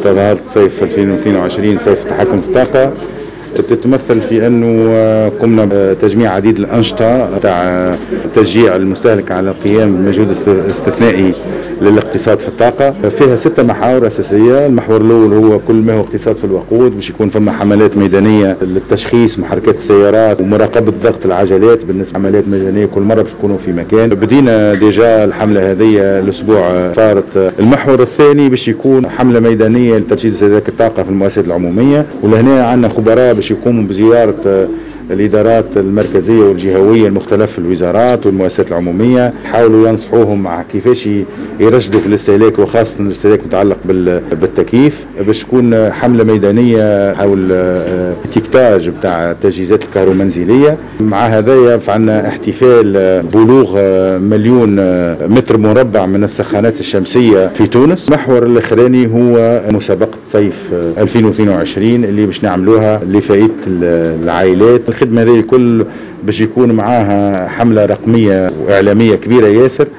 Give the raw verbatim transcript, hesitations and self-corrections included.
تظاهرة صيف ألفين واثنين وعشرين صيف التحكم في الطاقة تتمثل في أنه قمنا بتجميع عديد الأنشطة تاع تشجيع المستهلك على القيام بمجهود استثنائي للاقتصاد في الطاقة. فيها ستة محاور أساسية. المحور الأول هو كل ما هو اقتصاد في الوقود، باش يكون فما حملات ميدانية للتشخيص محركات السيارات ومراقبة ضغط العجلات. بالنسبة حملات ميدانية كل مرة باش يكونوا في مكان. بدينا ديجا الحملة هذه الأسبوع فارت. المحور الثاني باش يكون حملة ميدانية لترشيد استهلاك الطاقة في المؤسسات العمومية، ولهنا عندنا خبراء باش يقوموا بزيارة الإدارات المركزية والجهوية المختلفة الوزارات والمؤسسات العمومية، يحاولوا ينصحوهم مع كيفاش يرشدوا في الاستهلاك، وخاصة الاستهلاك متعلق بالتكييف. باش تكون حملة ميدانية حول تيكتاج بتاع التجهيزات الكهرومنزلية. مع هذا فعلنا احتفال بلوغ مليون متر مربع من السخانات الشمسية في تونس. المحور الأخراني هو مسابقة صيف ألفين واثنين وعشرين اللي باش نعملوها لفائدة العائلات. الخدمة هذه الكل باش يكون معاها حملة رقمية وإعلامية كبيرة ياسر.